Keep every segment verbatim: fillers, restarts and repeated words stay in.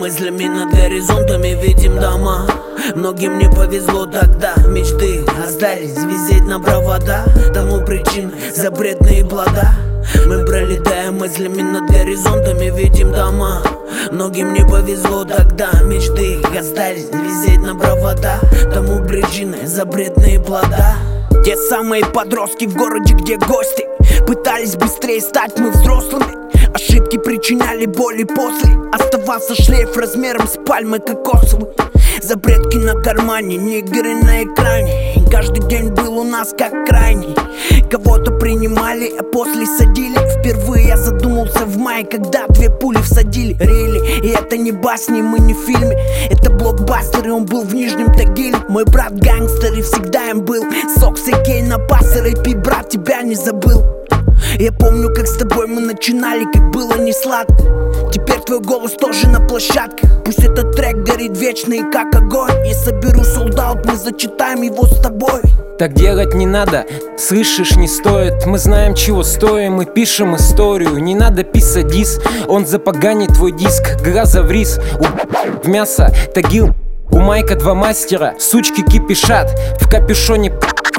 мыслями над горизонтами видим дома. Многим не повезло тогда, мечты остались висеть на провода. Тому причины запретные плода. Мы пролетаем мыслями над горизонтами видим дома. Многим не повезло тогда, мечты остались висеть на провода. Тому причины запретные плода. Те самые подростки в городе, где гости пытались быстрее стать мы взрослыми. Ошибки причиняли боли после. Оставался шлейф размером с пальмы кокосовой. Запретки на кармане, нигеры на экране. И каждый день был у нас как крайний. Кого-то принимали, а после садили. Впервые я задумался в мае, когда две пули всадили. Рели, и это не басни, мы не в фильме. Это блокбастер, и он был в Нижнем Тагиле. Мой брат гангстер, и всегда им был. Сокс и Кей на бас, рэп, брат, тебя не забыл. Я помню, как с тобой мы начинали, как было не сладко. Теперь твой голос тоже на площадке. Пусть этот трек горит вечно и как огонь. Я соберу солдат, мы зачитаем его с тобой. Так делать не надо, слышишь, не стоит. Мы знаем, чего стоим, мы пишем историю. Не надо писать дис, он запоганит твой диск. Глаза в рис, у... в мясо, Тагил. У Майка два мастера, сучки кипишат. В капюшоне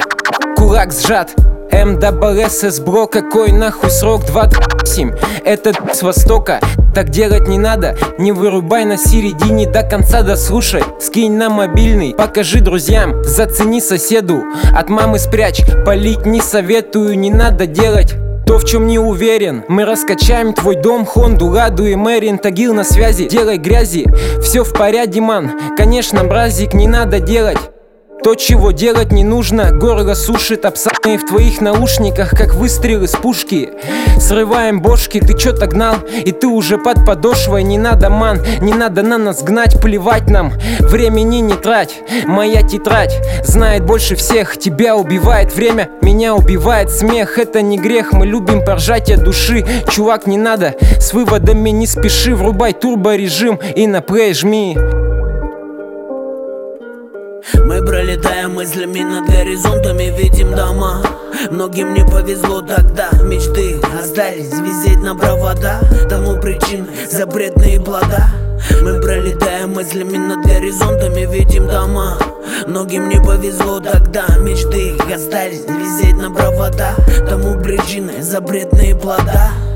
кулак сжат. эм дабл ю эс эс бро, какой нахуй срок? Два семь. Это с востока, так делать не надо. Не вырубай на середине, до конца дослушай. Скинь на мобильный, покажи друзьям. Зацени соседу, от мамы спрячь. Палить не советую, не надо делать то, в чем не уверен. Мы раскачаем твой дом, Хонду, Ладу и Мэрин. Тагил на связи, делай грязи. Все в порядке, ман. Конечно, бразик, не надо делать то, чего делать не нужно. Горло сушит, обсанные в твоих наушниках, как выстрелы с пушки. Срываем бошки, ты чё так гнал? И ты уже под подошвой. Не надо, ман, не надо на нас гнать. Плевать нам, времени не трать. Моя тетрадь знает больше всех. Тебя убивает время, меня убивает смех. Это не грех, мы любим поржать от души. Чувак, не надо, с выводами не спеши. Врубай турборежим и на плей жми. Мы пролетаем мыслями над горизонтами видим дома. Многим не повезло тогда, мечты остались висеть на провода. Тому причины запретные плода. Мы пролетаем мыслями над горизонтами видим дома. Многим не повезло тогда, мечты остались висеть на провода. Тому причины запретные плода.